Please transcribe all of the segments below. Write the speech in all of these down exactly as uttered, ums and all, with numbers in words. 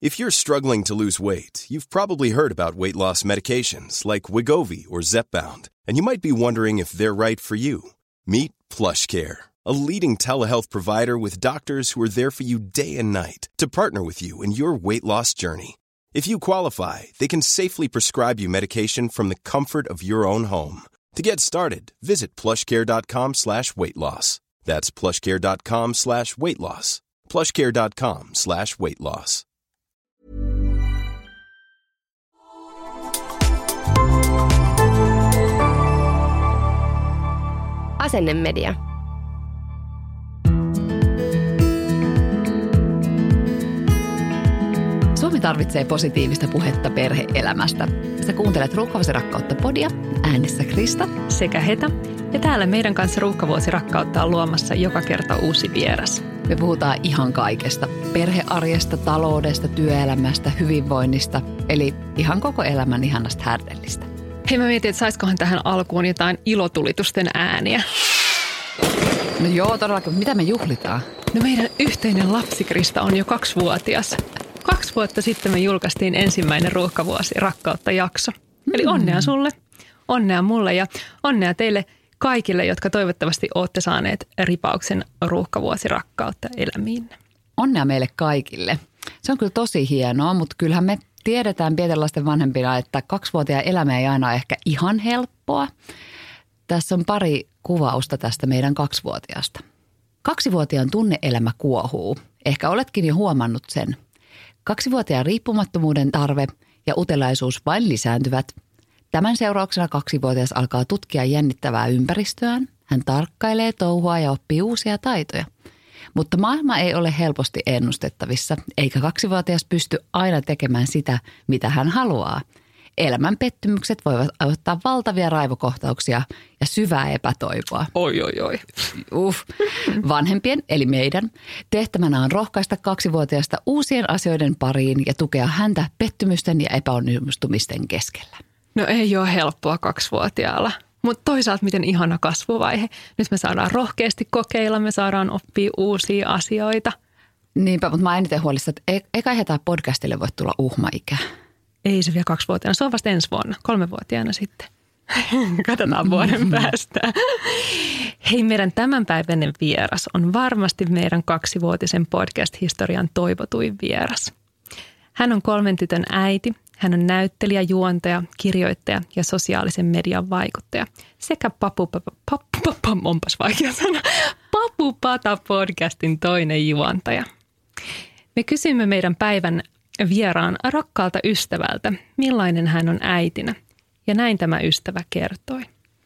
If you're struggling to lose weight, you've probably heard about weight loss medications like Wegovy or Zepbound, and you might be wondering if they're right for you. Meet PlushCare, a leading telehealth provider with doctors who are there for you day and night to partner with you in your weight loss journey. If you qualify, they can safely prescribe you medication from the comfort of your own home. To get started, visit plushcare.com slash weight loss. That's plushcare.com slash weight loss. plushcare.com slash weight loss. Asennemedia. Suomi tarvitsee positiivista puhetta perhe-elämästä. Sä kuuntelet Ruuhkavuosi rakkautta podia, äänessä Krista sekä Heta. Ja täällä meidän kanssa Ruuhkavuosi rakkautta on luomassa joka kerta uusi vieras. Me puhutaan ihan kaikesta. Perhearjesta, taloudesta, työelämästä, hyvinvoinnista. Eli ihan koko elämän ihanasta härdellistä. Hei, mä mietin, että saisikohan tähän alkuun jotain ilotulitusten ääniä. No joo, todellakin. Mitä me juhlitaan? No meidän yhteinen lapsi Krista on jo kaksivuotias. Kaksi vuotta sitten me julkaistiin ensimmäinen Ruuhkavuosi rakkautta jakso. Mm. Eli onnea sulle, onnea mulle ja onnea teille kaikille, jotka toivottavasti olette saaneet ripauksen Ruuhkavuosi rakkautta elämiinne. Onnea meille kaikille. Se on kyllä tosi hienoa, mutta kyllähän me tiedetään pienten lasten vanhempina, että kaksivuotiaan elämä ei aina ole ehkä ihan helppoa. Tässä on pari kuvausta tästä meidän kaksivuotiaasta. Kaksivuotiaan tunne-elämä kuohuu. Ehkä oletkin jo huomannut sen. Kaksivuotiaan riippumattomuuden tarve ja uteliaisuus vain lisääntyvät. Tämän seurauksena kaksivuotias alkaa tutkia jännittävää ympäristöään. Hän tarkkailee, touhua ja oppii uusia taitoja. Mutta maailma ei ole helposti ennustettavissa, eikä kaksivuotias pysty aina tekemään sitä, mitä hän haluaa. Elämän pettymykset voivat aiheuttaa valtavia raivokohtauksia ja syvää epätoivoa. Oi, oi, oi. Uff. Vanhempien, eli meidän, tehtävänä on rohkaista kaksivuotiaasta uusien asioiden pariin ja tukea häntä pettymysten ja epäonnistumisten keskellä. No ei ole helppoa kaksivuotiaalla, mutta toisaalta miten ihana kasvuvaihe. Nyt me saadaan rohkeasti kokeilla, me saadaan oppia uusia asioita. Niinpä, mutta mä oon eniten huolissa, että eikä tämä podcastille voi tulla uhmaikä. Ei se vielä kaksivuotiaana, se on vasta ensi vuonna, kolmevuotiaana sitten. Katsotaan vuoden päästä. Hei, meidän tämänpäiväinen vieras on varmasti meidän kaksivuotisen podcast-historian toivotuin vieras. Hän on kolmen tytön äiti, hän on näyttelijä, juontaja, kirjoittaja ja sosiaalisen median vaikuttaja sekä Papupata, onpas vaikea sana, Papupata podcastin toinen juontaja. Me kysymme meidän päivän vieraan rakkaalta ystävältä, millainen hän on äitinä, ja näin tämä ystävä kertoi.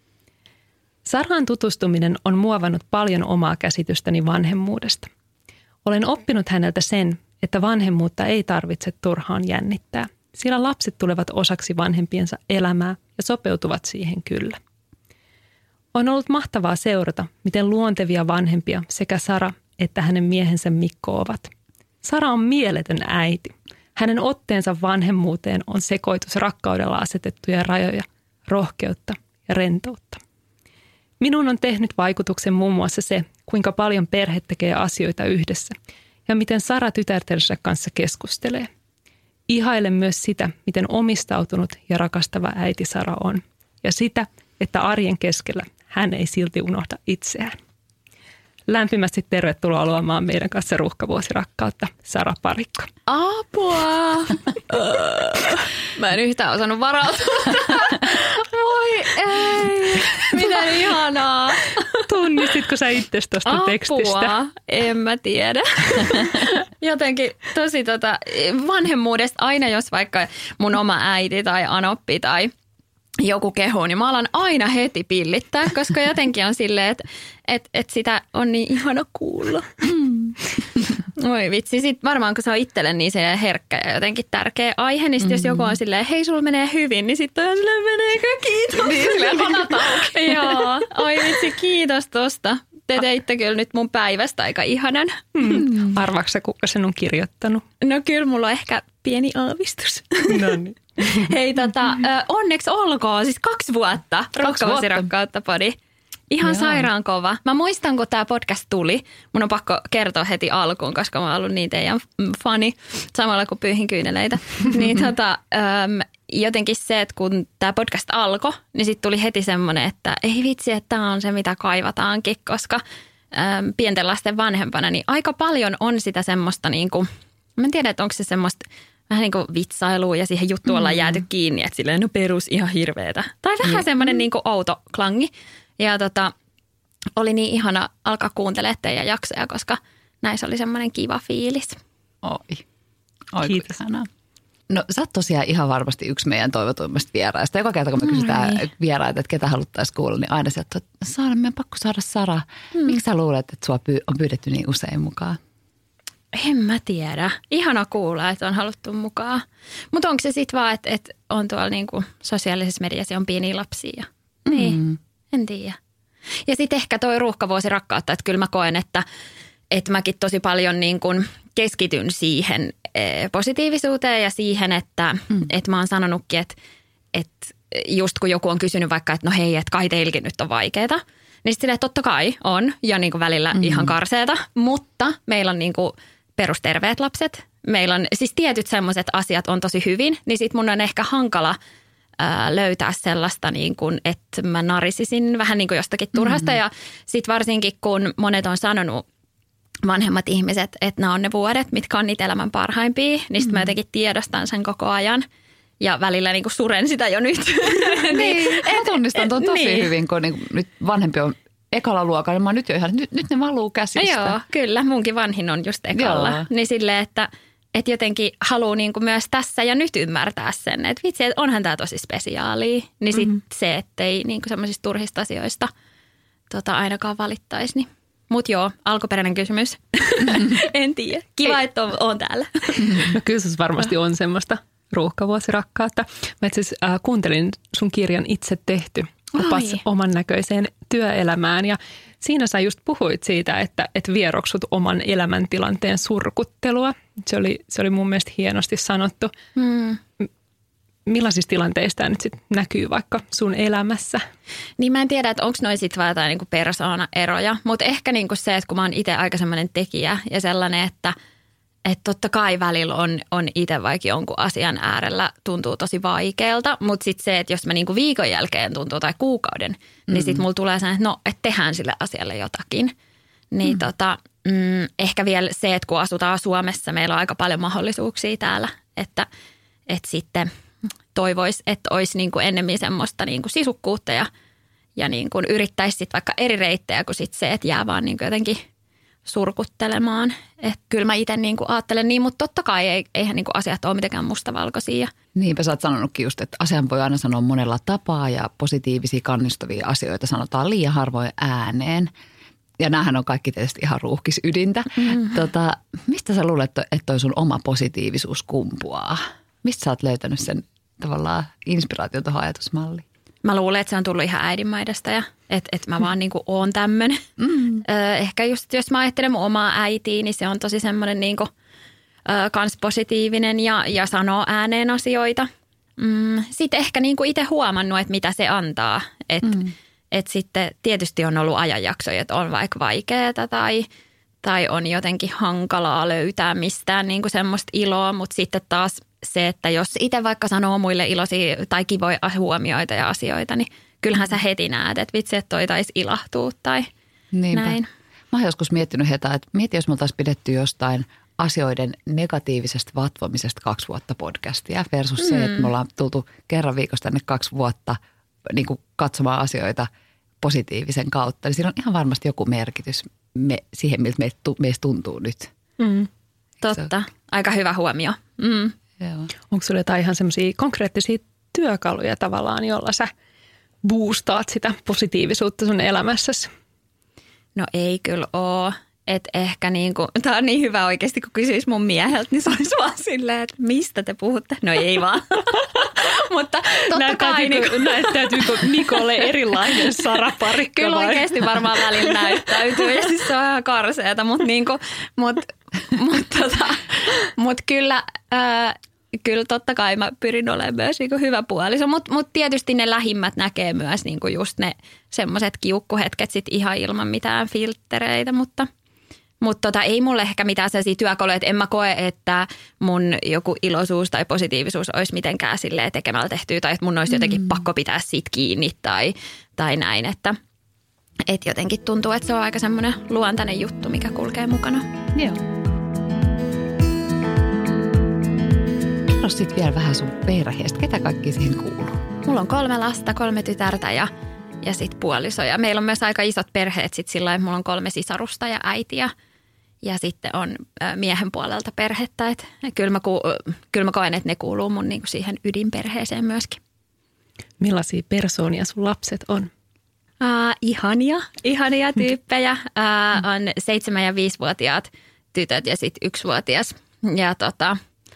Saraan tutustuminen on muovannut paljon omaa käsitystäni vanhemmuudesta. Olen oppinut häneltä sen, että vanhemmuutta ei tarvitse turhaan jännittää, sillä lapset tulevat osaksi vanhempiensa elämää ja sopeutuvat siihen kyllä. On ollut mahtavaa seurata, miten luontevia vanhempia sekä Sara että hänen miehensä Mikko ovat. Sara on mieletön äiti. Hänen otteensa vanhemmuuteen on sekoitus rakkaudella asetettuja rajoja, rohkeutta ja rentoutta. Minun on tehnyt vaikutuksen muun muassa se, kuinka paljon perhe tekee asioita yhdessä ja miten Sara tytärtensä kanssa keskustelee. Ihailen myös sitä, miten omistautunut ja rakastava äiti Sara on ja sitä, että arjen keskellä hän ei silti unohda itseään. Lämpimästi tervetuloa luomaan meidän kanssa Ruuhkavuosi rakkautta, Sara Parikko. Apua! Mä en yhtään osannut varautua. Voi ei! Mitä ihanaa! Tunnistitko sä itsestä tuosta Apua. tekstistä? En mä tiedä. Jotenkin tosi tota, vanhemmuudesta aina, jos vaikka mun oma äiti tai anoppi tai joku kehuu, niin mä alan aina heti pillittää, koska jotenkin on silleen, että et, et sitä on niin ihana kuulla. Mm. Oi vitsi, sit varmaan kun se on itselle niin herkkä ja jotenkin tärkeä aihe, niin sit jos joku on silleen, hei sulla menee hyvin, niin sitten on silleen, meneekö kiitos. Niin silleen hanat auki. Joo, oi vitsi, kiitos tosta. Te teitte kyllä nyt mun päivästä aika ihanan. Mm. Arvaatko sä, kuka sen on kirjoittanut? No kyllä mulla on ehkä pieni aavistus. No niin. Hei tota, onneksi olkoon, siis kaksi vuotta. Ruuhkavuosi rakkautta podi. Ihan Joo. sairaan kova. Mä muistan, kun tämä podcast tuli. Mun on pakko kertoa heti alkuun, koska mä oon ollut niin teidän fani samalla kuin pyyhin kyyneleitä. niin tota, äm, jotenkin se, että kun tämä podcast alkoi, niin sitten tuli heti semmoinen, että ei vitsi, että tämä on se, mitä kaivataankin, koska äm, pienten lasten vanhempana, niin aika paljon on sitä semmoista niin kuin, mä en tiedä, että onko se semmoista vähän niin kuin vitsailua ja siihen juttuun mm. ollaan jääty kiinni, että silleen no perus ihan hirveetä. Tai vähän mm. semmoinen niin kuin outo klangi. Ja tota, oli niin ihana alkaa kuuntelemaan teidän jaksoja, koska näissä oli semmoinen kiva fiilis. Oi, oi Kiitos. Ihanaa. No sä oot tosiaan ihan varmasti yksi meidän toivotuimmista vieraista. Joka kerta kun me kysytään Ai. vieraita, että ketä haluttaisiin kuulla, niin aina sieltä, että Saara, meidän pakko saada Sara. Mm. Miksi sä luulet, että sua pyy- on pyydetty niin usein mukaan? En mä tiedä. Ihana kuulla, että on haluttu mukaan. Mutta onko se sitten vaan, että, että on tuolla niinku sosiaalisessa mediassa on pieniä lapsia? Ja, niin, Mm. en tiedä. Ja sitten ehkä toi ruuhkavuosi rakkautta, että kyllä mä koen, että, että mäkin tosi paljon niin kuin keskityn siihen eh, positiivisuuteen ja siihen, että, mm. että mä oon sanonutkin, että, että just kun joku on kysynyt vaikka, että no hei, että kai teilläkin nyt on vaikeeta, niin sitten silleen, totta kai on ja niin kuin välillä mm. ihan karseeta, mutta meillä on niin kuin perusterveet lapset. Meillä on siis tietyt semmoiset asiat on tosi hyvin, niin sitten mun on ehkä hankala ää, löytää sellaista, niin kuin, että mä narisisin vähän niin kuin jostakin turhasta. Mm-hmm. Ja sitten varsinkin, kun monet on sanonut, vanhemmat ihmiset, että nämä on ne vuodet, mitkä on niitä elämän parhaimpia, niin sitten mm-hmm. mä jotenkin tiedostan sen koko ajan. Ja välillä niin kuin suren sitä jo nyt. Niin, mä tunnistan tuon tosi niin. hyvin, kun niin, nyt vanhempi on ekalla luokalla, niin mä oon nyt jo ihan, nyt, nyt ne valuu käsistä. Joo, kyllä. Munkin vanhin on just ekalla. Joo. Niin silleen, että, että jotenkin haluaa niinku myös tässä ja nyt ymmärtää sen, että vitsi, että onhan tämä tosi spesiaalia. Niin sitten mm-hmm. se, ettei niinku semmoisista turhista asioista tota, ainakaan valittaisi. Niin. Mutta joo, alkuperäinen kysymys. En tiedä. Kiva, että on, on täällä. No kyllä se varmasti on semmoista ruuhkavuosirakkautta. Mä itse asiassa äh, kuuntelin sun kirjan Itse tehty. Opas Ai. oman näköiseen työelämään ja siinä sä just puhuit siitä, että, että vieroksut oman elämäntilanteen surkuttelua. Se oli, se oli mun mielestä hienosti sanottu. Hmm. Millaisista tilanteista tämä nyt sit näkyy vaikka sun elämässä? Niin mä en tiedä, että onko noin sitten vaan jotain niinku persoonaeroja, mutta ehkä niinku se, että kun mä oon itse aika semmoinen tekijä ja sellainen, että että totta kai välillä on, on itse vaikka jonkun asian äärellä tuntuu tosi vaikealta, mutta sitten se, että jos mä niinku viikon jälkeen tuntuu tai kuukauden, mm-hmm. niin sitten mulla tulee sellainen, että no, että tehdään sille asialle jotakin. Niin mm. tota, mm, ehkä vielä se, että kun asutaan Suomessa, meillä on aika paljon mahdollisuuksia täällä, että, että sitten toivoisi, että olisi niinku ennemmin semmoista niinku sisukkuutta ja, ja niinku yrittäisi sitten vaikka eri reittejä kuin sit se, että jää vaan niinku jotenkin surkuttelemaan. Että kyllä mä itse niinku ajattelen niin, mutta totta kai ei, eihän niinku asiat ole mitenkään mustavalkoisia. Niinpä sä oot sanonutkin just, että asian voi aina sanoa monella tapaa ja positiivisia kannustavia asioita sanotaan liian harvoin ääneen. Ja näähän on kaikki tietysti ihan ruuhkisydintä. Mm-hmm. Tota, mistä sä luulet, että toi sun oma positiivisuus kumpuaa? Mistä sä oot löytänyt sen tavallaan inspiraation tuohon ajatusmalliin? Mä luulen, että se on tullut ihan äidinmaidasta ja että et mä vaan niinku oon tämmönen. Mm. Ö, ehkä just jos mä ajattelen mun omaa äitiä, niin se on tosi semmoinen niinku, ö, kans positiivinen ja, ja sanoo ääneen asioita. Mm, sitten ehkä niinku itse huomannut, että mitä se antaa. Että mm. et sitten tietysti on ollut ajanjaksoja, että on vaikka vaikeaa tai, tai on jotenkin hankalaa löytää mistään niinku semmoista iloa, mutta sitten taas se, että jos itse vaikka sanoo muille iloisia tai kivoja huomioita ja asioita, niin kyllähän sä heti näet, että vitsi, että toi taisi ilahtua tai Niinpä. näin. Mä oon joskus miettinyt hetä, että mieti, jos me oltaisiin pidetty jostain asioiden negatiivisesta vatvomisesta kaksi vuotta podcastia versus mm. se, että me ollaan tultu kerran viikossa tänne kaksi vuotta niin kuin katsomaan asioita positiivisen kautta. Niin siinä on ihan varmasti joku merkitys me, siihen, miltä meistä tuntuu nyt. Mm. Totta. Aika hyvä huomio. Mm. Joo. Onko sulla jotain ihan semmoisia konkreettisia työkaluja tavallaan, jolla sä boostaat sitä positiivisuutta sun elämässäsi? No ei kyllä ole. Että ehkä niinku, tää on niin hyvä oikeasti, kun kysyisi mun mieheltä, niin se olisi vaan silleen, että mistä te puhutte? No ei vaan. Mutta totta kai. Niinku. Näyttäytyykö Nikolle erilainen Sara Parikka? Kyllä vai? oikeasti varmaan välillä näyttäytyy ja siis se on ihan karseeta, mutta niinku, mut, mut, tota, mut kyllä ää, kyllä totta kai mä pyrin olemaan myös niin kuin hyvä puoliso, mutta mut tietysti ne lähimmät näkee myös niin kuin just ne semmoiset kiukkuhetket sit ihan ilman mitään filttereitä, mutta Mutta tota, ei mulle ehkä mitään sellaisia työkaluja, että en mä koe, että mun joku iloisuus tai positiivisuus olisi mitenkään silleen tekemällä tehtyä tai että mun olisi jotenkin mm. pakko pitää siitä kiinni tai, tai näin, että et jotenkin tuntuu, että se on aika semmoinen luontainen juttu, mikä kulkee mukana. Joo. Kerro sitten vielä vähän sun perheestä. Ketä kaikki siihen kuuluu? Mulla on kolme lasta, kolme tytärtä ja, ja sitten puoliso. Ja meillä on myös aika isot perheet sitten sillä lailla, että mulla on kolme sisarusta ja äitiä. Ja sitten on miehen puolelta perhettä. Et kyllä, mä ku, kyllä mä koen, että ne kuuluu mun niinku siihen ydinperheeseen myöskin. Millaisia persoonia sun lapset on? Uh, ihania, ihania tyyppejä. Uh, on seitsemän- ja viisivuotiaat tytöt ja sitten yksivuotias. Ja tota,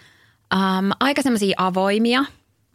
um, aika semmoisia avoimia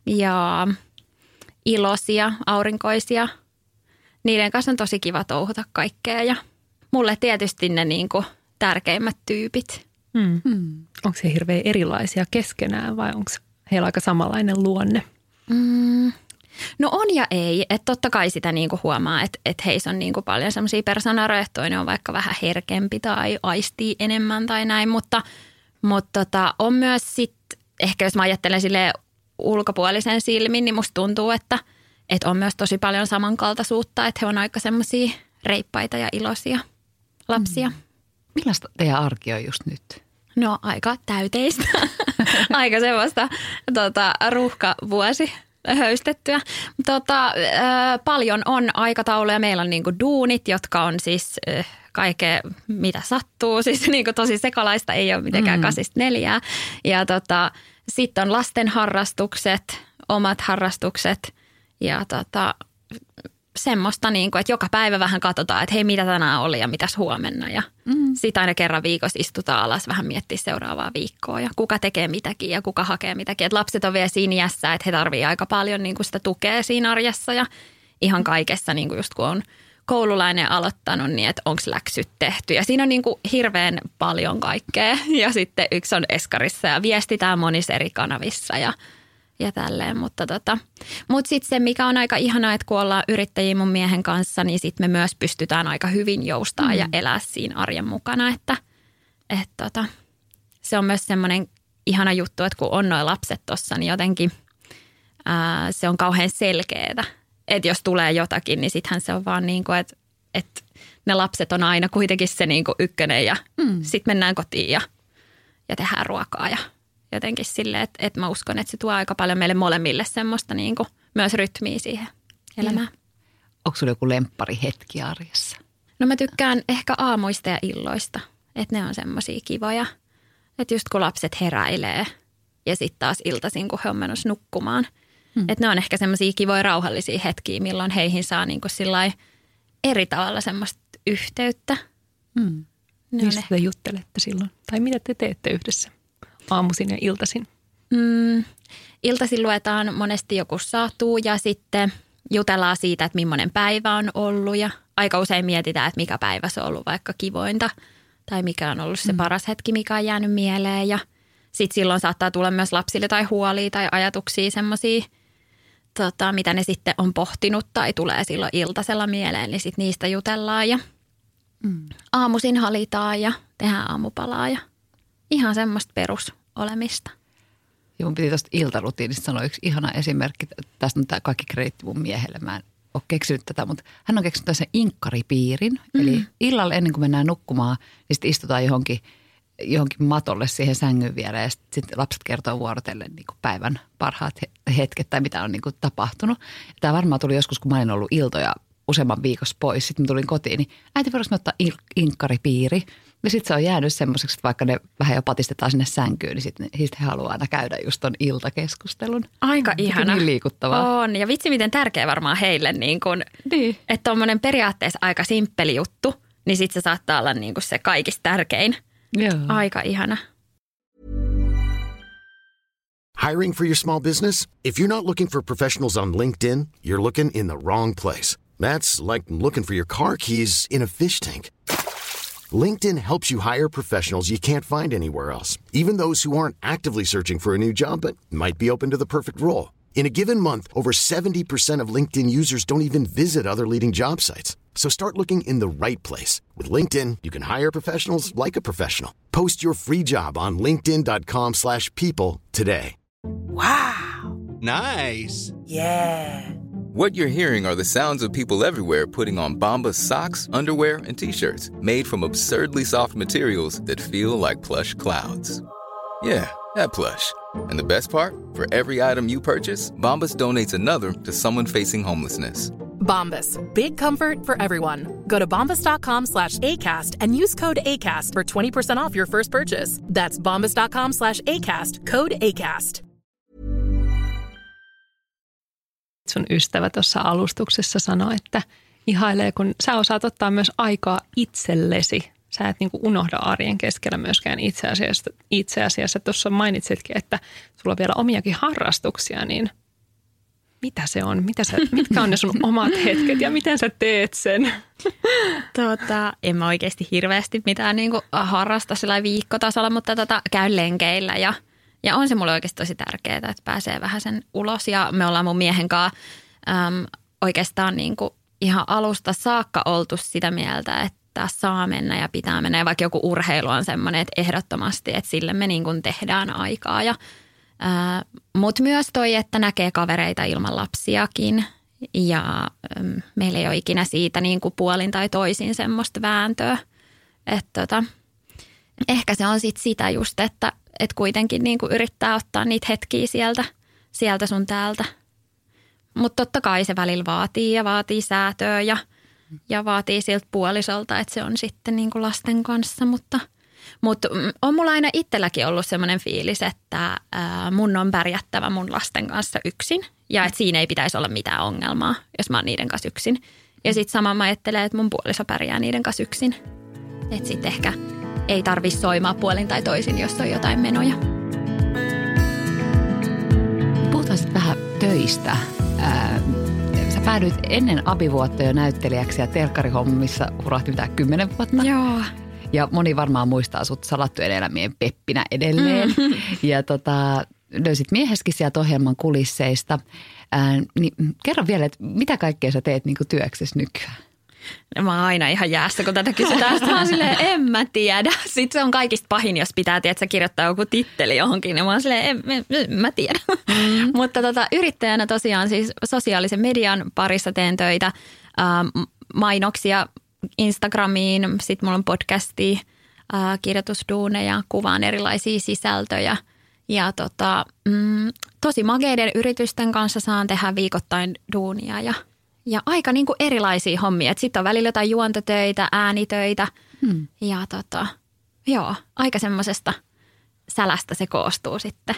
ja iloisia, aurinkoisia. Niiden kanssa on tosi kiva touhuta kaikkea ja mulle tietysti ne niinku tärkeimmät tyypit. Hmm. Hmm. Onko se hirveän erilaisia keskenään vai onko heillä aika samanlainen luonne? Mm. No on ja ei. Että totta kai sitä niinku huomaa, että et heissä on niinku paljon semmoisia persoonarjoja, että toinen on vaikka vähän herkempi tai aistii enemmän tai näin. Mutta, mutta tota, on myös sitten, ehkä jos mä ajattelen silleen ulkopuolisen silmin, niin musta tuntuu, että, että on myös tosi paljon samankaltaisuutta. Että he on aika semmoisia reippaita ja iloisia lapsia. Mm. Millaista teidän arki on just nyt? No aika täyteistä. Aika semmoista tota, ruuhkavuosi höystettyä. Tota, äh, paljon on aikatauluja. Meillä on niinku duunit, jotka on siis äh, kaikkea mitä sattuu. Siis niinku tosi sekalaista, ei ole mitenkään mm. kasista neljää. Ja tota, sitten on lasten harrastukset, omat harrastukset ja tota, semmoista, niinku, että joka päivä vähän katsotaan, että hei mitä tänään oli ja mitäs huomenna. Ja mm. sitten aina kerran viikossa istutaan alas vähän miettiä seuraavaa viikkoa ja kuka tekee mitäkin ja kuka hakee mitäkin. Et lapset on vielä siinä iässä, että he tarvitsevat aika paljon niinku sitä tukea siinä arjessa ja ihan kaikessa, niinku just kun on koululainen aloittanut, niin että onko läksyt tehty. Ja siinä on niinku hirveän paljon kaikkea ja sitten yksi on eskarissa ja viestitään monissa eri kanavissa ja Ja tälleen, mutta tota. Mut sitten se, mikä on aika ihanaa, että kun ollaan yrittäjiä mun miehen kanssa, niin sitten me myös pystytään aika hyvin joustaa mm. ja elää siinä arjen mukana, että et tota, se on myös semmoinen ihana juttu, että kun on noi lapset tossa, niin jotenkin ää, se on kauhean selkeää, että jos tulee jotakin, niin sittenhän se on vaan niin kuin, että, että ne lapset on aina kuitenkin se niin kuin ykkönen ja mm. sitten mennään kotiin ja, ja tehdään ruokaa ja jotenkin silleen, että, että mä uskon, että se tuo aika paljon meille molemmille semmoista niin kuin myös rytmiä siihen elämään. Onko sulla joku lemppari hetki arjessa? No mä tykkään ehkä aamuista ja illoista, että ne on semmoisia kivoja. Että just kun lapset heräilee ja sitten taas iltaisin, kun he on menossa nukkumaan. Hmm. Että ne on ehkä semmoisia kivoja rauhallisia hetkiä, milloin heihin saa niin kuin sillai eri tavalla semmoista yhteyttä. Hmm. Mistä te juttelette silloin? Tai mitä te teette yhdessä? Aamuisin ja iltaisin? Mm, iltaisin luetaan monesti joku satu ja sitten jutellaan siitä, että millainen päivä on ollut. Ja aika usein mietitään, että mikä päivä se on ollut vaikka kivointa tai mikä on ollut se mm. paras hetki, mikä on jäänyt mieleen. Ja sitten silloin saattaa tulla myös lapsille tai huolia tai ajatuksia semmoisia, tota, mitä ne sitten on pohtinut tai tulee silloin iltasella mieleen. Niin sitten niistä jutellaan ja mm. aamuisin halitaan ja tehdään aamupalaa ja ihan semmoista perusolemista. Joo, mun piti tuosta iltarutiinista sanoa yksi ihana esimerkki. Tästä on tämä kaikki krediitti mun miehelle. Mä en ole keksinyt tätä, mutta hän on keksinyt tämmöisen inkkaripiirin. Mm. Eli illalla ennen kuin mennään nukkumaan, niin sitten istutaan johonkin, johonkin matolle siihen sängyn viereen. Ja sitten sit lapset kertoo vuorotellen niin kuin päivän parhaat hetket tai mitä on niin kuin tapahtunut. Ja tämä varmaan tuli joskus, kun mä olin ollut iltoja useamman viikossa pois. Sitten mä tulin kotiin, niin äiti voidaanko me ottaa inkkaripiiri? Ja sitten se on jäänyt semmoiseksi, että vaikka ne vähän jo patistetaan sinne sänkyyn, niin sitten sit he haluaa aina käydä just ton iltakeskustelun. Aika ihana. Niin liikuttavaa. On. Ja vitsi, miten tärkeä varmaan heille, niin kun, niin. että tommoinen periaatteessa aika simppeli juttu, niin sitten se saattaa olla niin kun se kaikista tärkein. Joo. Aika ihana. Hiring for your small business? If you're not looking for professionals on LinkedIn, you're looking in the wrong place. That's like looking for your car keys in a fish tank. LinkedIn helps you hire professionals you can't find anywhere else, even those who aren't actively searching for a new job but might be open to the perfect role. In a given month, over seventy percent of LinkedIn users don't even visit other leading job sites. So start looking in the right place. With LinkedIn, you can hire professionals like a professional. Post your free job on linkedin dot com slash people today. Wow. Nice. Yeah. What you're hearing are the sounds of people everywhere putting on Bombas socks, underwear, and T-shirts made from absurdly soft materials that feel like plush clouds. Yeah, that plush. And the best part? For every item you purchase, Bombas donates another to someone facing homelessness. Bombas. Big comfort for everyone. Go to bombas dot com slash ACAST and use code ACAST for twenty percent off your first purchase. That's bombas dot com slash ACAST. Code ACAST. Sun ystävä tuossa alustuksessa sanoi, että ihailee, kun sä osaat ottaa myös aikaa itsellesi. Sä et niinku unohda arjen keskellä myöskään itse asiassa. Itse asiassa tuossa mainitsitkin, että sulla on vielä omiakin harrastuksia, niin mitä se on? Mitä sä, mitkä on ne sun omat hetket ja miten sä teet sen? Tota, en mä oikeasti hirveästi mitään niinku harrasta sillä viikkotasolla, mutta tota, käyn lenkeillä ja Ja on se mulle oikeasti tosi tärkeää, että pääsee vähän sen ulos. Ja me ollaan mun miehen kanssa äm, oikeastaan niin kuin ihan alusta saakka oltu sitä mieltä, että saa mennä ja pitää mennä. Ja vaikka joku urheilu on semmoinen, että ehdottomasti, että sille me niin kuin tehdään aikaa. Mutta myös toi, että näkee kavereita ilman lapsiakin. Ja äm, meillä ei ole ikinä siitä niin kuin puolin tai toisin semmoista vääntöä. Että tota, ehkä se on sit sitä just, että Että kuitenkin niin kuin yrittää ottaa niitä hetkiä sieltä, sieltä sun täältä. Mutta totta kai se välillä vaatii ja vaatii säätöä ja, ja vaatii siltä puolisolta, että se on sitten niin kuin lasten kanssa. Mutta, mutta on mulla aina itselläkin ollut semmoinen fiilis, että ää, mun on pärjättävä mun lasten kanssa yksin. Ja että siinä ei pitäisi olla mitään ongelmaa, jos mä oon niiden kanssa yksin. Ja sitten sama mä ajattelen, että mun puoliso pärjää niiden kanssa yksin. Että sitten ehkä ei tarvitse soimaa puolin tai toisin, jos on jotain menoja. Puhutaan sitten vähän töistä. Ää, sä päädyit ennen abivuotta jo näyttelijäksi ja telkkarihommissa urahti mitään kymmenen vuotta. Joo. Ja moni varmaan muistaa sut Salattujen elämien Peppinä edelleen. Mm. Ja tota, löysit mieheskin sieltä ohjelman kulisseista. Ää, niin kerro vielä, että mitä kaikkea sä teet niin kuin työksesi nykyään? Mä oon aina ihan jäässä, kun tätä kysytään. Sitten mä oon silleen, en mä tiedä. Sitten se on kaikista pahin, jos pitää, tiedätkö, kirjoittaa joku titteli johonkin. Ja mä oon silleen, en, en, en mä tiedä. Mm. Mutta tota, yrittäjänä tosiaan siis sosiaalisen median parissa teen töitä. Äh, mainoksia Instagramiin, sitten mulla on podcasti, äh, kirjoitusduuneja, kuvaan erilaisia sisältöjä. Ja tota, mm, tosi makeiden yritysten kanssa saan tehdä viikoittain duunia ja Ja aika niin kuin erilaisia hommia. Sitten on välillä jotain juontotöitä, äänitöitä hmm. ja tota, joo, aika semmoisesta sälästä se koostuu sitten.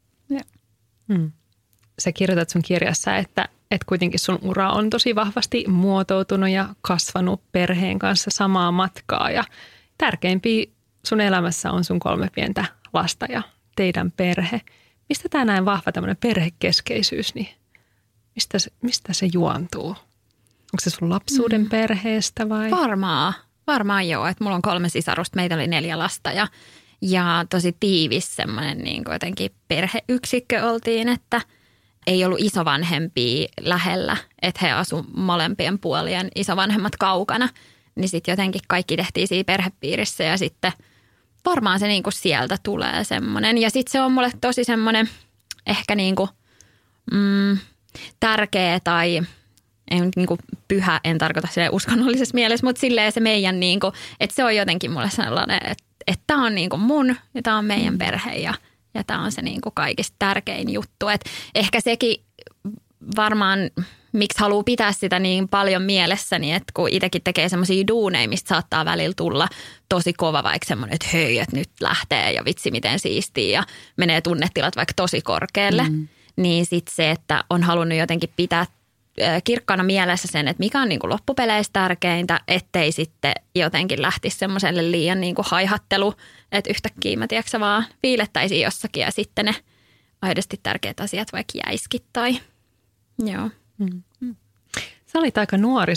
Hmm. Sä kirjoitat sun kirjassa, että, että kuitenkin sun ura on tosi vahvasti muotoutunut ja kasvanut perheen kanssa samaa matkaa. Ja tärkeimpiä sun elämässä on sun kolme pientä lasta ja teidän perhe. Mistä tää näin vahva tämmöinen perhekeskeisyys, niin Mistä se, mistä se juontuu? Onko se sun lapsuuden mm. perheestä vai? Varmaan. Varmaan joo. Että mulla on kolme sisarusta, meitä oli neljä lasta ja, ja tosi tiivis semmoinen niin kuin jotenkin perheyksikkö oltiin, että ei ollut isovanhempia lähellä, että he asu molempien puolien isovanhemmat kaukana. Niin sitten jotenkin kaikki tehtiin siinä perhepiirissä ja sitten varmaan se niin kuin sieltä tulee semmoinen. Ja sitten se on mulle tosi semmoinen ehkä niin kuin Mm, tärkeä tai ei niin kuin pyhä, en tarkoita silleen uskonnollisessa mielessä, mutta silleen se meidän, niin kuin, että se on jotenkin mulle sellainen, että, että tämä on niin kuin mun ja tämä on meidän perhe ja, ja tämä on se niin kuin kaikista tärkein juttu. Että ehkä sekin varmaan, miksi haluaa pitää sitä niin paljon mielessäni, että kun itsekin tekee semmoisia duuneja, mistä saattaa välillä tulla tosi kova vaikka semmoinen, että hei, että nyt lähtee ja vitsi miten siistiä ja menee tunnetilat vaikka tosi korkealle. Mm. Niin sitten se, että on halunnut jotenkin pitää kirkkana mielessä sen, että mikä on niin kuin loppupeleissä tärkeintä, ettei sitten jotenkin lähtisi semmoiselle liian niin kuin haihattelu, että yhtäkkiä mä tiedätkö vaan viilettäisiin jossakin ja sitten ne aidosti tärkeät asiat vaikka jäiskin tai joo. Mm. Sä olit aika nuori, sä olit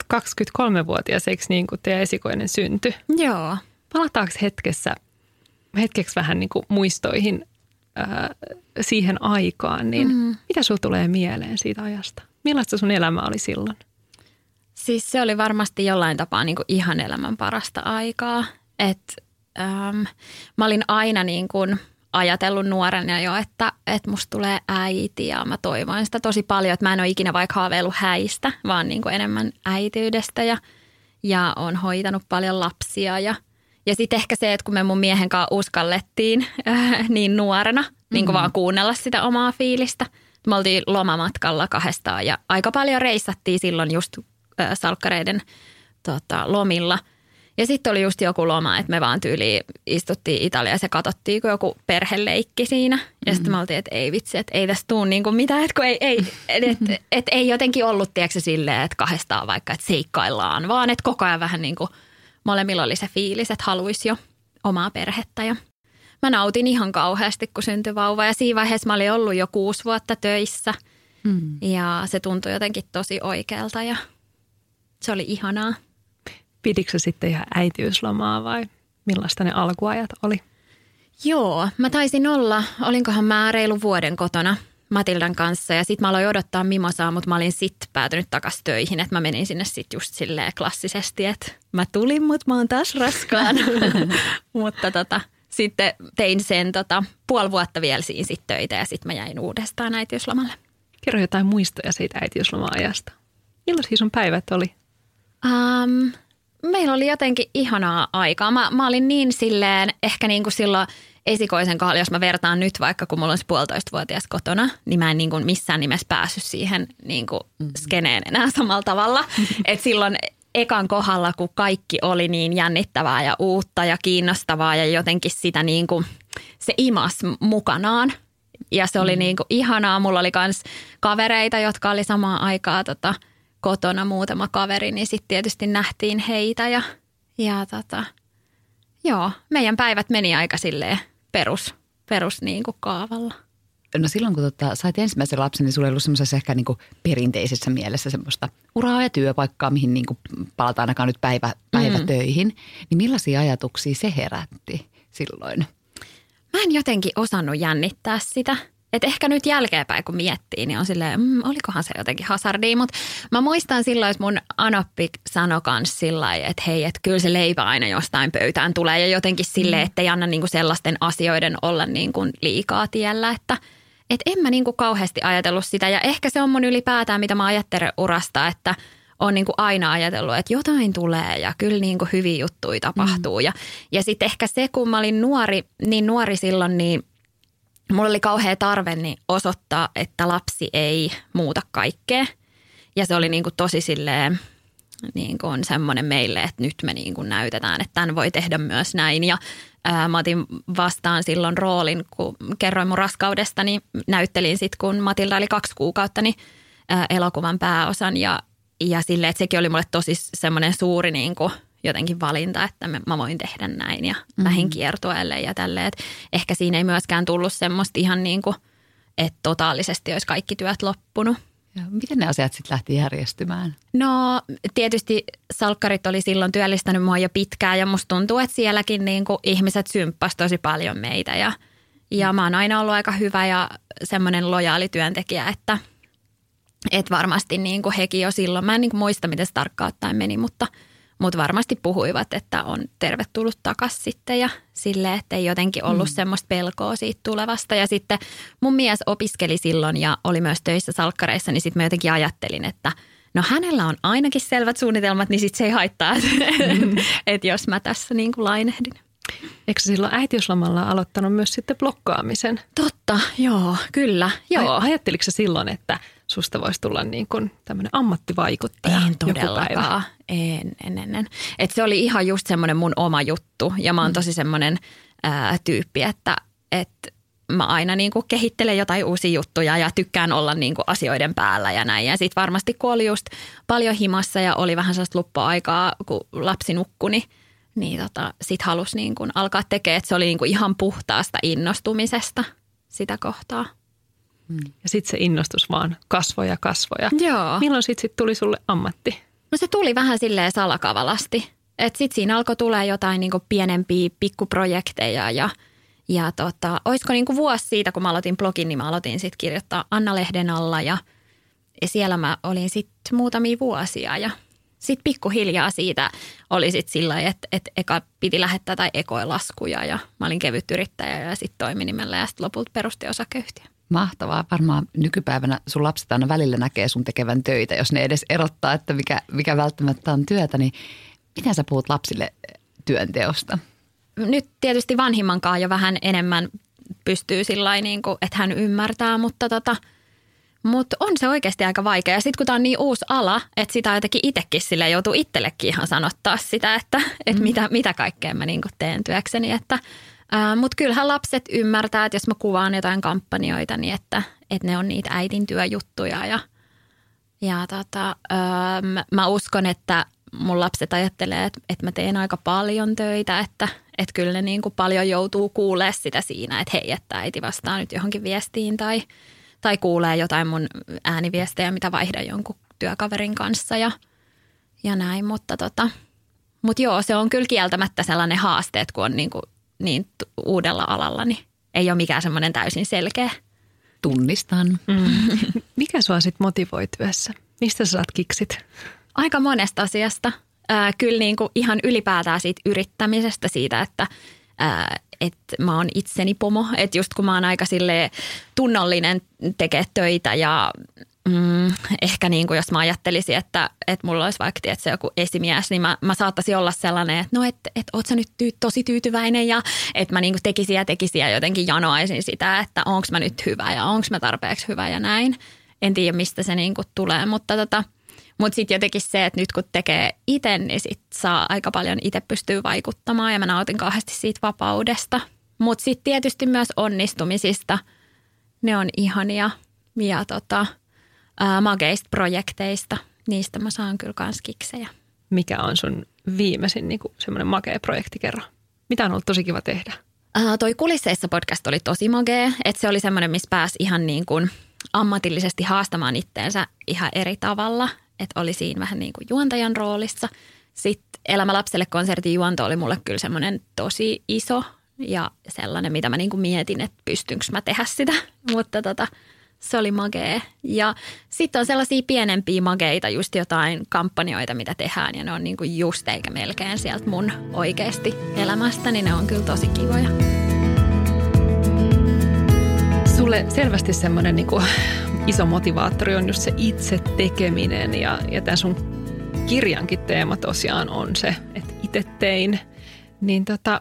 kaksikymmentäkolmevuotias, eikö niin kuin teidän esikoinen syntyi? Joo. Palataanko hetkessä, hetkeksi vähän niin kuin muistoihin ää, siihen aikaan, niin mm. mitä sulla tulee mieleen siitä ajasta? Millaista sun elämä oli silloin? Siis se oli varmasti jollain tapaa niin kuin ihan elämän parasta aikaa. Että ähm, mä olin aina niin kuin ajatellut nuorena jo, että, että musta tulee äiti ja mä toivoin sitä tosi paljon, että mä en ole ikinä vaikka haaveillut häistä, vaan niin kuin enemmän äitiydestä ja, ja on hoitanut paljon lapsia. Ja, ja sitten ehkä se, että kun me mun miehen kanssa uskallettiin äh, niin nuorena, mm-hmm. niin kuin vaan kuunnella sitä omaa fiilistä. Me oltiin lomamatkalla kahdestaan ja aika paljon reissattiin silloin just äh, salkkareiden tota, lomilla. Ja sitten oli just joku loma, että me vaan tyyliin istuttiin Italiassa ja katsottiin joku perheleikki siinä. Ja mm-hmm. sitten me oltiin, että ei vitsi, että ei tästä tule niinku mitään, että kun ei, ei, et, et, et ei jotenkin ollut tiedätkö silleen, että kahdestaan vaikka, että seikkaillaan, vaan että koko ajan vähän niin kuin molemmilla oli se fiilis, että haluaisi jo omaa perhettä. Ja mä nautin ihan kauheasti, kun syntyi vauva ja siinä vaiheessa mä olin ollut jo kuusi vuotta töissä mm-hmm. ja se tuntui jotenkin tosi oikealta ja se oli ihanaa. Pidikö sitten ihan äitiyslomaa vai millaista ne alkuajat oli? Joo, mä taisin olla, olinkohan mä reilu vuoden kotona Matildan kanssa ja sit mä aloin odottaa Mimosaa, mutta mä olin sit päätynyt takas töihin, että mä menin sinne sit just silleen klassisesti, että mä tulin, mutta mä oon taas raskaana. Mutta tota, sitten tein sen tota, puoli vuotta vielä siinä sit töitä ja sit mä jäin uudestaan äitiyslomalle. Kerro jotain muistoja siitä äitiysloma-ajasta. Millaisia sun päivät oli? Um, Meillä oli jotenkin ihanaa aikaa. Mä, mä olin niin silleen, ehkä niin kuin silloin esikoisen kohdalla, jos mä vertaan nyt vaikka, kun mulla on puolitoistavuotias kotona, niin mä en niin kuin missään nimessä päässyt siihen niin kuin skeneen enää samalla tavalla. Et silloin ekan kohdalla, kun kaikki oli niin jännittävää ja uutta ja kiinnostavaa ja jotenkin sitä niin kuin se imas mukanaan. Ja se oli niin kuin ihanaa. Mulla oli myös kavereita, jotka oli samaan aikaa tota, kotona muutama kaveri, niin sitten tietysti nähtiin heitä ja, ja tota, joo, meidän päivät meni aika silleen perus, perus niin kuin kaavalla. No silloin, kun tota, sait ensimmäisen lapsen, niin sulla ei ollut semmoisessa ehkä niin kuin perinteisessä mielessä semmoista uraa ja työpaikkaa, mihin niin kuin palataan ainakaan nyt päivä, päivätöihin. Mm. Niin millaisia ajatuksia se herätti silloin? Mä en jotenkin osannut jännittää sitä. Että ehkä nyt jälkeenpäin, kun miettii, niin on silleen, mm, olikohan se jotenkin hazardia. Mutta mä muistan silloin, että mun anoppi sanoi kans sillä lailla, että hei, että kyllä se leipä aina jostain pöytään tulee. Ja jotenkin silleen, että ei anna niinku sellaisten asioiden olla niinku liikaa tiellä. Että et en mä niinku kauheasti ajatellut sitä. Ja ehkä se on mun ylipäätään, mitä mä ajattelen urasta, että on niinku aina ajatellut, että jotain tulee ja kyllä niinku hyviä juttuja tapahtuu. Mm. Ja, ja sitten ehkä se, kun mä olin nuori, niin nuori silloin, niin mulla oli kauhea tarve niin osoittaa, että lapsi ei muuta kaikkea. Ja se oli niin kuin tosi silleen niin kuin semmoinen meille, että nyt me niin kuin näytetään, että tämän voi tehdä myös näin. Ja ää, mä otin vastaan silloin roolin, kun kerroin mun raskaudesta, niin näyttelin sitten, kun Matilda oli kaksi kuukautta, niin ää, elokuvan pääosan. Ja, ja silleen, että sekin oli mulle tosi semmoinen suuri niin kuin jotenkin valinta, että mä voin tehdä näin ja mm-hmm. lähdin kiertueelle ja tälleen. Että ehkä siinä ei myöskään tullut semmoista ihan niin kuin, että totaalisesti olisi kaikki työt loppunut. Ja miten ne asiat sitten lähti järjestymään? No tietysti salkkarit oli silloin työllistänyt mua jo pitkään ja musta tuntuu, että sielläkin niin kuin ihmiset symppasi tosi paljon meitä. Ja, ja mä oon aina ollut aika hyvä ja semmoinen lojaali työntekijä, että, että varmasti niin kuin hekin jo silloin, mä en niin kuin muista miten se tarkkaan ottaen meni, mutta Mutta varmasti puhuivat, että on tervetullut takaisin sitten ja silleen, että ei jotenkin ollut mm. semmoista pelkoa siitä tulevasta. Ja sitten mun mies opiskeli silloin ja oli myös töissä salkkareissa, niin sitten mä jotenkin ajattelin, että no hänellä on ainakin selvät suunnitelmat, niin sitten se ei haittaa, mm. että jos mä tässä niin kuin lainehdin. Eikö silloin äitiyslomalla aloittanut myös sitten blokkaamisen? Totta, joo, kyllä. Joo. Ajatteliko sä silloin, että susta voisi tulla niin kuin tämmöinen ammattivaikuttaja? En todellakaan. En, en, en, en. Et se oli ihan just semmoinen mun oma juttu ja mä oon tosi semmoinen ää, tyyppi, että et mä aina niin kuin kehittelen jotain uusia juttuja ja tykkään olla niin kuin asioiden päällä ja näin. Ja sitten varmasti kun oli just paljon himassa ja oli vähän sellaista luppuaikaa, kun lapsi nukkui, niin Niin tota, sitten halusi niin kun alkaa tekemään, että se oli niin kun ihan puhtaasta innostumisesta sitä kohtaa. Ja sitten se innostus vaan kasvoi ja kasvoi. Joo. Milloin sitten sit tuli sulle ammatti? No se tuli vähän silleen salakavalasti. Että sitten siinä alkoi tulee jotain niinku pienempiä pikkuprojekteja ja, ja tota, olisiko niinku vuosi siitä, kun mä aloitin blogin, niin mä aloitin sitten kirjoittaa Anna-lehden alla ja, ja siellä mä olin sitten muutamia vuosia ja sitten pikkuhiljaa siitä oli sitten sillä lailla, että, että eka piti lähettää tai ekoilaskuja ja mä olin kevyt yrittäjä ja sitten toiminimellä ja sitten lopulta perusti osakeyhtiö. Mahtavaa. Varmaan nykypäivänä sun lapset aina välillä näkee sun tekevän töitä, jos ne edes erottaa, että mikä, mikä välttämättä on työtä. Niin miten sä puhut lapsille työnteosta? Nyt tietysti vanhimmankaan jo vähän enemmän pystyy sillä lailla, niin kuin, että hän ymmärtää, mutta tota, mutta on se oikeasti aika vaikea. Ja sitten kun tämä on niin uusi ala, että sitä jotenkin itsekin sille joutuu itsellekin ihan sanottaa sitä, että, että mm. mitä, mitä kaikkea mä niin kuin teen työkseni. Että, ää, mutta kyllähän lapset ymmärtää, että jos mä kuvaan jotain kampanjoita, niin että, että ne on niitä äitin työjuttuja. Ja, ja tota, ää, mä, mä uskon, että mun lapset ajattelee, että, että mä teen aika paljon töitä, että, että kyllä ne niin kuin paljon joutuu kuulemaan sitä siinä, että hei, että äiti vastaa nyt johonkin viestiin tai Tai kuulee jotain mun ääniviestejä, mitä vaihdan jonkun työkaverin kanssa ja, ja näin. Mutta tota, mut joo, se on kyllä kieltämättä sellainen haaste, että kun on niin, kuin, niin uudella alalla, niin ei ole mikään semmoinen täysin selkeä. Tunnistan. Mm. Mikä sua sitten motivoi työssä? Mistä sä saat kiksit? Aika monesta asiasta. Äh, kyllä niin kuin ihan ylipäätään siitä yrittämisestä, siitä, että Äh, että mä oon itseni pomo, että just kun mä oon aika silleen tunnollinen tekee töitä ja mm, ehkä niin kuin jos mä ajattelisin, että, että mulla olisi vaikka tietysti joku esimies, niin mä, mä saattaisin olla sellainen, että no, että, että oot sä nyt tyy, tosi tyytyväinen ja että mä niin kuin tekisin ja tekisin ja jotenkin janoaisin sitä, että onko mä nyt hyvä ja onko mä tarpeeksi hyvä ja näin. En tiedä, mistä se niin kuin tulee, mutta tota, Mutta sitten jotenkin se, että nyt kun tekee itse, niin sit saa aika paljon itse pystyy vaikuttamaan ja mä nautin kauheasti siitä vapaudesta. Mutta sitten tietysti myös onnistumisista. Ne on ihania ja tota, ää, mageista projekteista. Niistä mä saan kyllä kans kiksejä. Mikä on sun viimeisin niin semmoinen makea projekti kerran? Mitä on ollut tosi kiva tehdä? Ää, toi Kulisseissa podcast oli tosi magea. Että se oli semmoinen, missä pääsi ihan niin kuin ammatillisesti haastamaan itteensä ihan eri tavalla. Että oli siinä vähän niin kuin juontajan roolissa. Sitten Elämä lapselle -konsertin juonto oli mulle kyllä semmoinen tosi iso ja sellainen, mitä mä niin kuin mietin, että pystynkö mä tehdä sitä. Mutta tota, se oli magee. Ja sitten on sellaisia pienempiä mageita, just jotain kampanjoita, mitä tehdään. Ja ne on niin kuin just eikä melkein sieltä mun oikeasti elämästä, niin ne on kyllä tosi kivoja. Sulle selvästi semmoinen niin kuin iso motivaattori on just se itse tekeminen ja, ja tämän sun kirjankin teema tosiaan on se, että itse tein. Niin tota,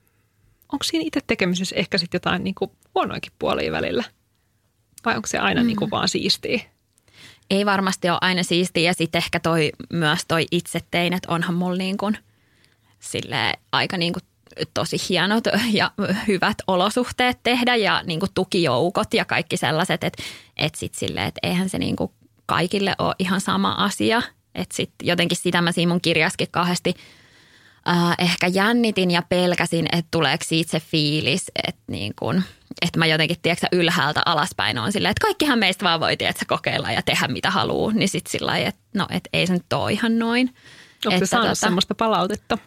onko siinä itse tekemisessä ehkä sitten jotain niin kuin huonoinkin puolia välillä? Vai onko se aina mm. niin kuin vaan siistiä? Ei varmasti ole aina siistiä ja sitten ehkä toi, myös toi itse tein, että onhan mulla niin kuin silleen aika niin kuin tosi hienot ja hyvät olosuhteet tehdä ja niin kuin tukijoukot ja kaikki sellaiset, että, että sitten silleen, että eihän se niin kuin kaikille ole ihan sama asia. Että sitten jotenkin sitä mä siinä mun kirjaskin kauheasti äh, ehkä jännitin ja pelkäsin, että tuleeko siitä se fiilis, että niin kuin, että mä jotenkin tiedätkö ylhäältä alaspäin on silleen, että kaikkihan meistä vaan voi tiedätkö kokeilla ja tehdä mitä haluaa. Niin sitten sillä lailla, että no, että ei se nyt ole ihan noin. Onko saanut tota, semmoista palautetta?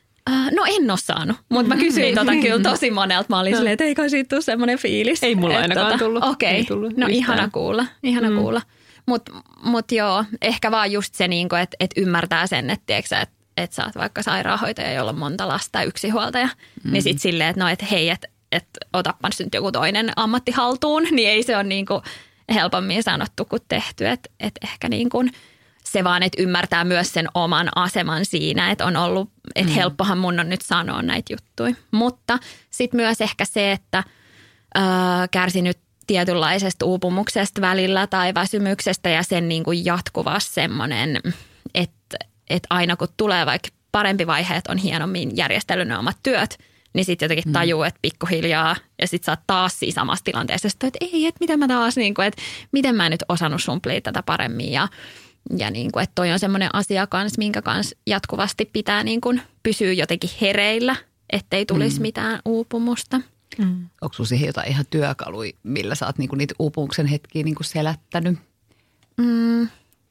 No en ole saanut, mutta mä kysyin tota kyllä tosi monelta. Mä olin silleen, että ei kai siitä tule semmoinen fiilis. Ei mulla ainakaan tota, tullut. Okei, okay. No yhtään. ihana kuulla, ihana mm. kuulla. Mutta mut joo, ehkä vaan just se, niinku, että et ymmärtää sen, että et, et sä oot vaikka sairaanhoitaja, jolla on monta lasta ja yksinhuoltaja. Mm. Niin sit silleen, että no et hei, että et, otappa nyt joku toinen ammatti haltuun. Niin ei se ole niinku helpommin sanottu kuin tehty. Että et ehkä niinku se vaan, että ymmärtää myös sen oman aseman siinä, että on ollut, että mm. helppohan mun on nyt sanoa näitä juttuja. Mutta sitten myös ehkä se, että ö, kärsinyt tietynlaisesta uupumuksesta välillä tai väsymyksestä ja sen niin kuin jatkuvasti semmoinen, että, että aina kun tulee vaikka parempi vaihe, että on hienommin järjestellyt ne omat työt, niin sitten jotenkin tajuu, että pikkuhiljaa ja sitten sä oot taas siinä samassa tilanteessa, että ei, että miten mä taas, niin kuin, että miten mä en nyt osannut sumplia tätä paremmin ja Ja niin kuin, että toi on semmoinen asia kanssa, minkä kanssa jatkuvasti pitää niin kuin pysyä jotenkin hereillä, ettei tulisi mm. mitään uupumusta. Mm. Onko sinulla siihen jotain ihan työkaluja, millä sä oot niin kuin niitä uupumuksen hetkiä niin kuin selättänyt? Mm.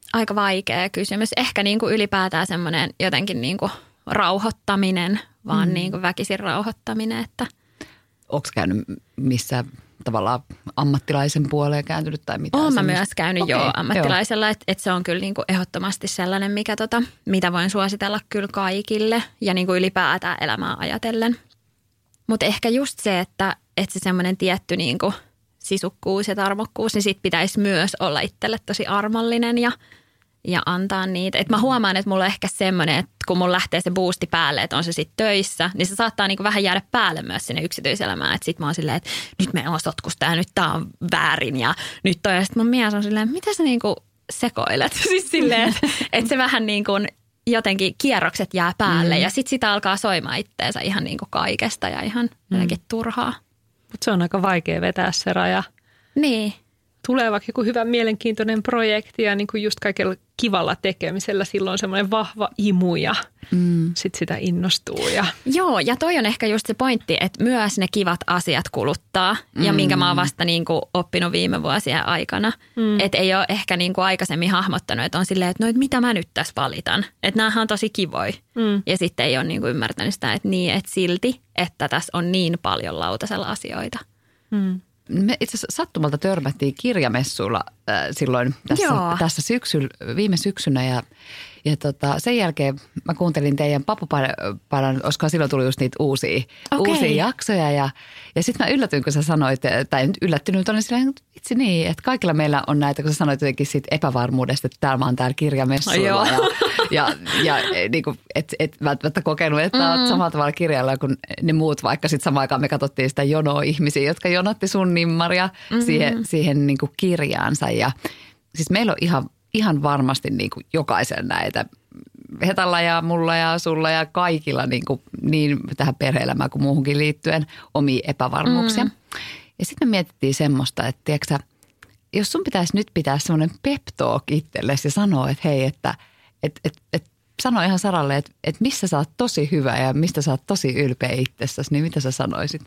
aika vaikea kysymys. Ehkä niin kuin ylipäätään semmoinen jotenkin niin kuin rauhoittaminen, vaan mm. niin kuin väkisin rauhoittaminen. Että... Onko käynyt missä tavallaan ammattilaisen puoleen kääntynyt tai mitä? Olen mä myös käynyt okay, jo ammattilaisella, että et se on kyllä niin kuin ehdottomasti sellainen, mikä tota, mitä voin suositella kyllä kaikille ja niin kuin ylipäätään elämää ajatellen. Mutta ehkä just se, että, että se semmoinen tietty niin kuin sisukkuus ja tarmokkuus, niin sit pitäisi myös olla itselle tosi armollinen ja, ja antaa niitä. Et mä huomaan, että mulla on ehkä semmoinen, että kun mulla lähtee se boosti päälle, että on se sitten töissä, niin se saattaa niinku vähän jäädä päälle myös sinne yksityiselämään. Että sit mä oon silleen, että nyt me on sotkusta ja nyt tää on väärin ja nyt toi. Ja sit mun mies on silleen, mitä sä niinku sekoilet? Siis silleen, että et se vähän niin kuin jotenkin kierrokset jää päälle mm. ja sit sitä alkaa soimaan itteensä ihan niinku kaikesta ja ihan jotenkin mm. turhaa. Mutta se on aika vaikea vetää se raja. Niin. Tulee vaikka joku hyvä mielenkiintoinen projekti ja niin kuin just kaikella kivalla tekemisellä silloin semmoinen vahva imu ja mm. sitten sitä innostuu. Ja. Joo, ja toi on ehkä just se pointti, että myös ne kivat asiat kuluttaa mm. ja minkä mä oon vasta niin kuin oppinut viime vuosien aikana. Mm. Että ei ole ehkä niin kuin aikaisemmin hahmottanut, että on silleen, että no, että mitä mä nyt tässä valitan. Että näähän on tosi kivoja. Mm. Ja sitten ei ole niin kuin ymmärtänyt sitä, että niin, että silti, että tässä on niin paljon lautasella asioita. Mm. Me itse asiassa sattumalta törmättiin kirjamessuilla äh, silloin tässä, tässä syksyllä, viime syksynä ja, ja tota, sen jälkeen mä kuuntelin teidän Papupadan, koska silloin tuli just niitä uusia, okay. uusia jaksoja ja, ja sitten mä yllätyin, kun sä sanoit, tai nyt yllättynyt, olin silleen, itse niin, että kaikilla meillä on näitä, kun sä sanoit jotenkin siitä epävarmuudesta, että täällä mä oon täällä kirjamessuilla oh, ja, ja, ja niin kuin, et, et välttämättä kokenut, että mm. oot samalla tavalla kirjalla kuin ne muut, vaikka sitten samaan aikaan me katsottiin sitä jonoa ihmisiä, jotka jonotti sun nimmaria mm-hmm. siihen, siihen niin kuin kirjaansa ja siis meillä on ihan, ihan varmasti niin kuin jokaisella näitä Hetalla ja mulla ja sulla ja kaikilla niin, kuin, niin tähän perhe-elämään kuin muuhunkin liittyen omia epävarmuuksia. Mm. Ja sitten me mietittiin semmoista, että tiedätkö, jos sun pitäisi nyt pitää semmoinen pep talk itsellesi ja sanoa, että hei, että et, et, et, sano ihan Saralle, että et missä sä oot tosi hyvä ja mistä sä oot tosi ylpeä itsessäsi, niin mitä sä sanoisit?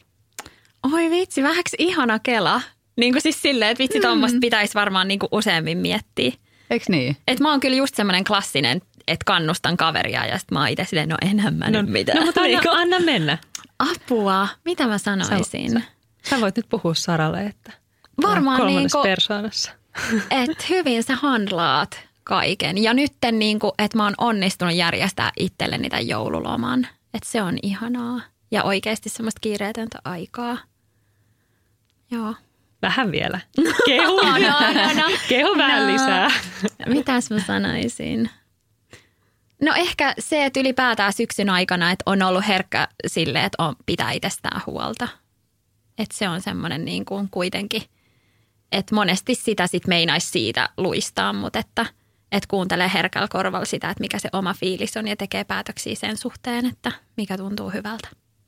Oi vitsi, vähäksi ihana kela. Niin kuin siis silleen, että vitsi tuommoista mm. pitäisi varmaan niin kuin useammin miettiä. Eikö niin? Että mä oon kyllä just semmoinen klassinen, että kannustan kaveria ja sitten mä oon itse silleen, no enhän mä no, nyt mitään. No mutta anna, anna mennä. Apua, mitä mä sanoisin? Sä, sä, sä voit nyt puhua Saralle, että varmaan kolmannessa niin persoonassa. Että hyvin sä handlaat kaiken. Ja nyt niin kuin, että mä oon onnistunut järjestää itselleni tämän joululoman. Että se on ihanaa. Ja oikeasti semmoista kiireetöntä aikaa. Joo. Vähän vielä. Kehu, no, no, no. Kehu vähän no. lisää. Mitäs mä sanoisin? No ehkä se, että ylipäätään syksyn aikana, että on ollut herkkä sille, että on, pitää itsestään huolta. Että se on semmoinen niin kuin kuitenkin, että monesti sitä sit meinaisi siitä luistaa, mutta että, että kuuntelee herkällä korvalla sitä, että mikä se oma fiilis on ja tekee päätöksiä sen suhteen, että mikä tuntuu hyvältä.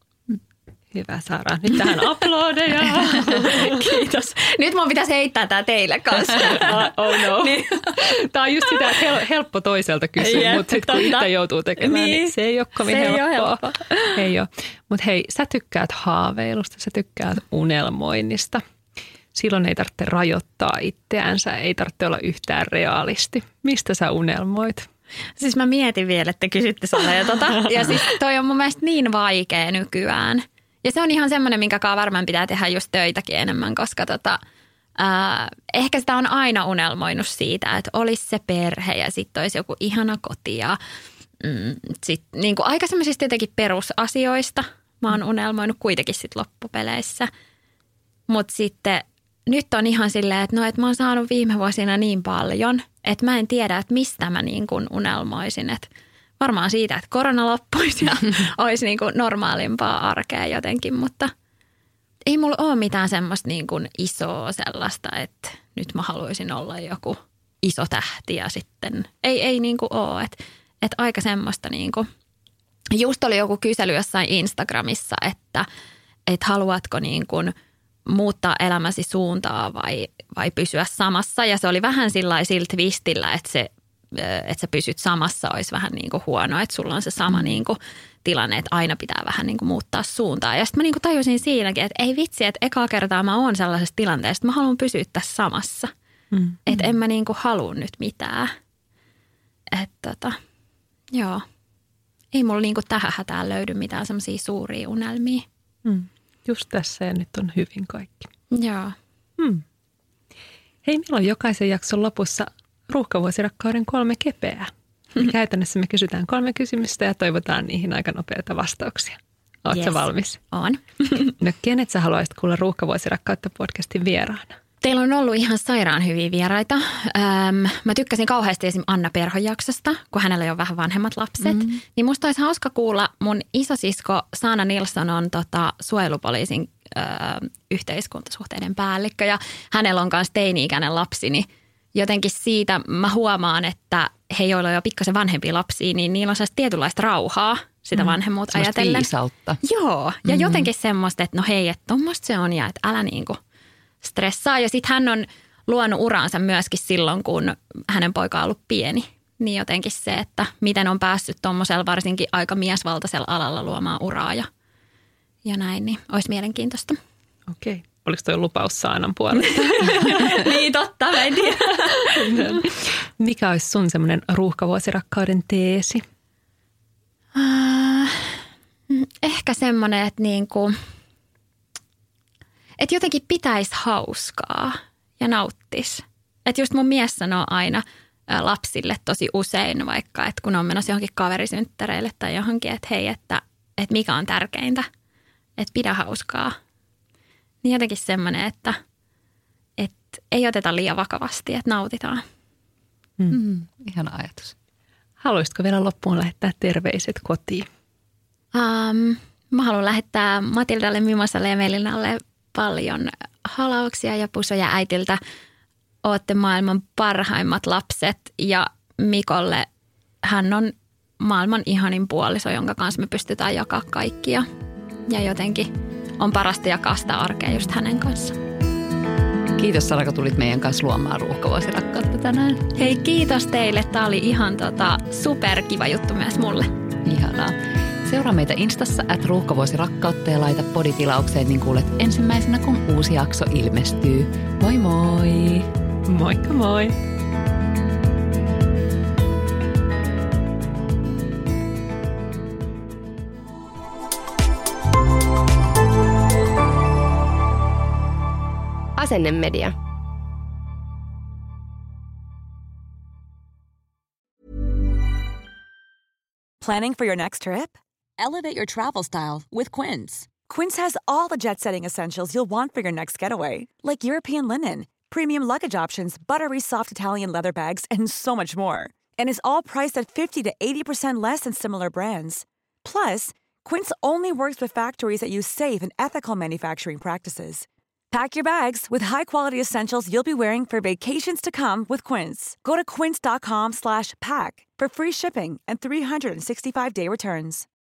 Hyvä Sara. Nyt tähän aplodeja. Kiitos. Nyt mun pitäisi heittää tää teille kanssa. Oh no. Niin. Tämä on just sitä, että helppo toiselta kysyä, mutta sitten kun itse joutuu tekemään, niin, niin se ei ole kovin se helppoa. Ei ole helppoa. Ei ole. Mutta hei, sä tykkäät haaveilusta, sä tykkäät unelmoinnista. Silloin ei tarvitse rajoittaa itseänsä, ei tarvitse olla yhtään realisti. Mistä sä unelmoit? Siis mä mietin vielä, että kysytte Sara ja tota. Ja siis toi on mun mielestä niin vaikea nykyään. Ja se on ihan semmoinen, minkä kanssa varmaan pitää tehdä just töitäkin enemmän, koska tota, ää, ehkä sitä on aina unelmoinut siitä, että olisi se perhe ja sitten olisi joku ihana koti ja mm, sitten niin kuin aika semmoisista jotenkin perusasioista mä oon unelmoinut kuitenkin sitten loppupeleissä. Mutta sitten nyt on ihan silleen, että no, että mä oon saanut viime vuosina niin paljon, että mä en tiedä, että mistä mä niin kuin unelmoisin, että varmaan siitä, että korona loppuisi ja olisi niin kuin normaalimpaa arkea jotenkin, mutta ei mulla ole mitään semmoista niin kuin isoa sellaista, että nyt mä haluaisin olla joku iso tähti ja sitten ei, ei niin kuin ole. Että, että aika semmoista niin kuin, just oli joku kysely jossain Instagramissa, että, että haluatko niin kuin muuttaa elämäsi suuntaa vai, vai pysyä samassa ja se oli vähän sillä twistillä, että se että sä pysyt samassa, olisi vähän niin kuin huono, että sulla on se sama niin kuin tilanne, että aina pitää vähän niin kuin muuttaa suuntaa. Ja sitten mä niin kuin tajusin siinäkin, että ei vitsi, että ekaa kertaa mä oon sellaisessa tilanteessa, että mä haluan pysyä tässä samassa. Mm. Että en mä niin kuin halua nyt mitään. Että tota, joo, ei mulla niinku tähän hätään löydy mitään semmoisia suuria unelmia. Mm. Just tässä ja nyt on hyvin kaikki. Joo. Hmm. Hei, meillä on jokaisen jakson lopussa ruuhkavuosirakkauden kolme kepeää. Käytännössä me kysytään kolme kysymystä ja toivotaan niihin aika nopeita vastauksia. Oletko Yes. valmis? On. No kenet sä haluaisit kuulla Ruuhkavuosirakkautta podcastin vieraana? Teillä on ollut ihan sairaan hyviä vieraita. Öm, mä tykkäsin kauheasti esim. Anna Perhon jaksosta, kun hänellä on vähän vanhemmat lapset. Mm-hmm. Niin musta olisi hauska kuulla, mun isosisko Saana Nilsson on tota, suojelupoliisin ö, yhteiskuntasuhteiden päällikkö ja hänellä on myös teini-ikäinen lapsi, niin jotenkin siitä mä huomaan, että he, joilla on jo pikkasen vanhempia lapsia, niin niillä on sellaista tietynlaista rauhaa sitä vanhemmuutta mm, ajatellen. Viisautta. Joo, ja mm-hmm. jotenkin semmoista, että no hei, että tommoista se on ja että älä niinku stressaa. Ja sitten hän on luonut uraansa myöskin silloin, kun hänen poika on ollut pieni. Niin jotenkin se, että miten on päässyt tuommoisella varsinkin aika miesvaltaisella alalla luomaan uraa ja, ja näin, niin olisi mielenkiintoista. Okei. Oliko toi lupaus Saanan puolesta? Niin totta, mä en tiedä. Mikä olisi sun semmoinen ruuhkavuosirakkauden teesi? Uh, ehkä semmoinen, että niinku, että jotenkin pitäisi hauskaa ja nauttisi. Että just mun mies sanoo aina lapsille tosi usein vaikka, että kun on menossa johonkin kaverisynttäreille tai johonkin, että hei, että, että mikä on tärkeintä, että pidä hauskaa. Niin jotenkin semmoinen, että, että ei oteta liian vakavasti, että nautitaan. Mm. Mm, ihana ajatus. Haluaisitko vielä loppuun lähettää terveiset kotiin? Um, mä haluan lähettää Matildalle, Mimosalle ja Melinalle paljon halauksia ja pusoja äitiltä. Ootte maailman parhaimmat lapset ja Mikolle hän on maailman ihanin puoliso, jonka kanssa me pystytään jakaa kaikkia. Ja jotenkin on parasta jakaa sitä arkea just hänen kanssa. Kiitos Sara, kun tulit meidän kanssa luomaan ruuhkavuosirakkautta tänään. Hei, kiitos teille. Tämä oli ihan tota, superkiva juttu myös mulle. Ihanaa. Seuraa meitä Instassa at ruuhkavuosirakkautta ja laita poditilaukseen, niin kuulet ensimmäisenä, kun uusi jakso ilmestyy. Moi moi! Moikka moi! Asennemedia. Planning for your next trip? Elevate your travel style with Quince. Quince has all the jet-setting essentials you'll want for your next getaway, like European linen, premium luggage options, buttery soft Italian leather bags, and so much more. And is all priced at fifty to eighty percent less than similar brands. Plus, Quince only works with factories that use safe and ethical manufacturing practices. Pack your bags with high-quality essentials you'll be wearing for vacations to come with Quince. Go to quince.com slash pack for free shipping and three sixty-five day returns.